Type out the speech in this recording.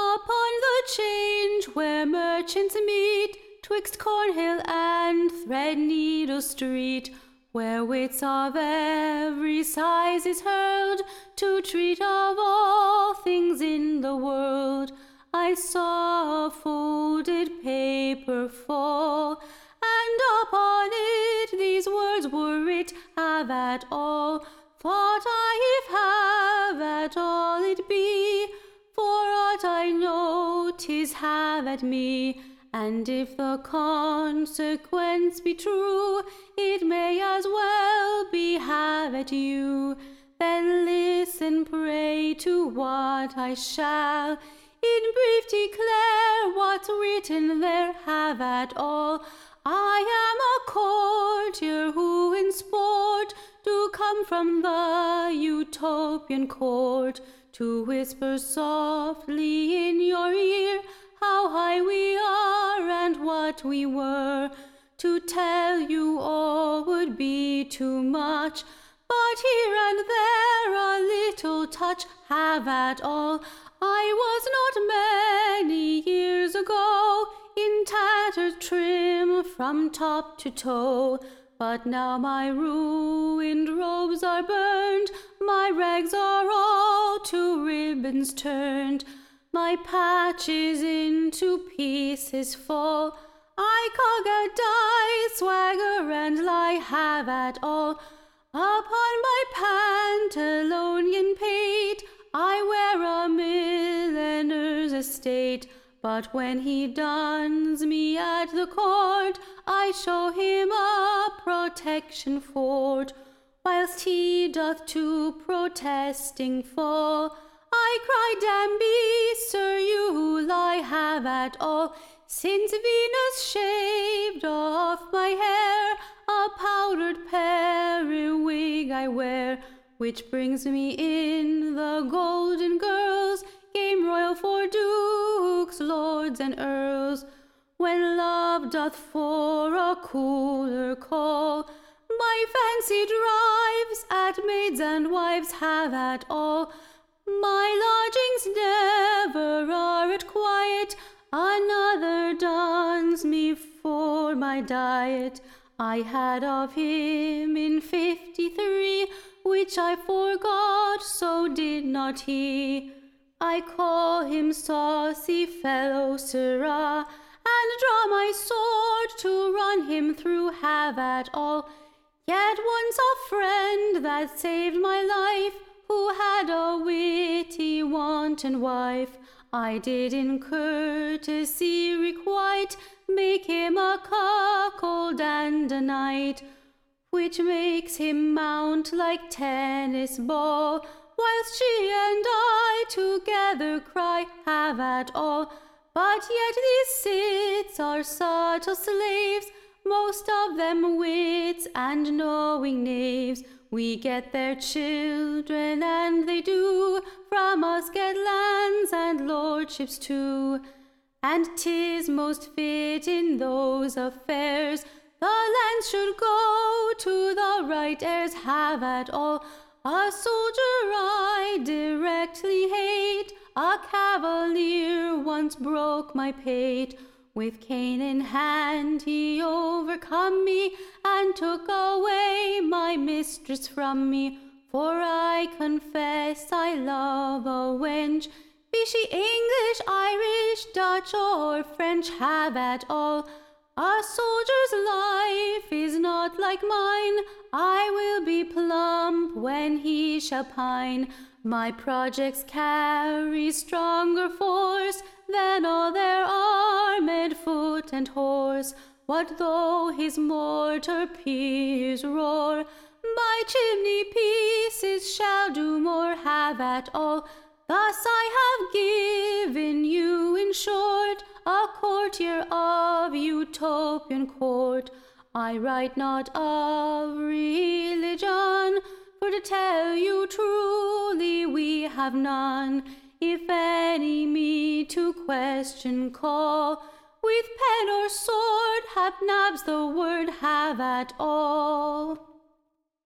Upon the change where merchants meet, twixt Cornhill and Threadneedle Street, where wits of every size is hurled to treat of all things in the world, I saw a folded paper fall, and upon it these words were writ, have at all. Thought I, if have at all it be, for aught I know 'tis have at me. And if the consequence be true, it may as well be have at you. Then listen, pray, to what I shall in brief declare what's written there, have at all. I am a courtier who in sport do come from the Utopian court, to whisper softly in your ear how high we are and what we were. To tell you all would be too much, but here and there a little touch, have at all. I was not many years ago in tatters trim from top to toe, but now my ruined robes are burned, my rags are all to ribbons turned, my patches into pieces fall. I cog a die, swagger and lie, have at all. Upon my Pantalonian pate I wear a milliner's estate, but when he duns me at the court, I show him a protection fort. Whilst he doth to protesting fall, I cry, damn be, sir, you lie, have at all. Since Venus shaved off my hair, a powdered periwig I wear, which brings me in the golden girls' game royal for dukes, lords, and earls. When love doth for a cooler call, my fancy drives at maids and wives, have at all. My lodgings never are at quiet, another duns me for my diet. I had of him in 53, which I forgot, so did not he. I call him saucy fellow, sirrah, and draw my sword to run him through, have at all. Yet once a friend that saved my life, who had a witty wanton wife, I did in courtesy requite, make him a cuckold and a knight, which makes him mount like tennis ball, whilst she and I together cry, have at all. But yet these cits are subtle slaves, most of them wits and knowing knaves. We get their children, and they do from us get lands and lordships too. And 'tis most fit in those affairs the lands should go to the right heirs, have at all. A soldier I directly hate, a cavalier once broke my pate. With cane in hand he overcome me, and took away my mistress from me. For I confess I love a wench, be she English, Irish, Dutch, or French, have at all. A soldier's life is not like mine, I will be plump when he shall pine. My projects carry stronger force than all their armed foot and horse. What though his mortar peers roar, my chimney pieces shall do more, have at all. Thus I have given you, in short, a courtier of Utopian court. I write not of religion, for to tell you truly we have none. If any me to question call, with pen or sword, hap nabs the word, have at all.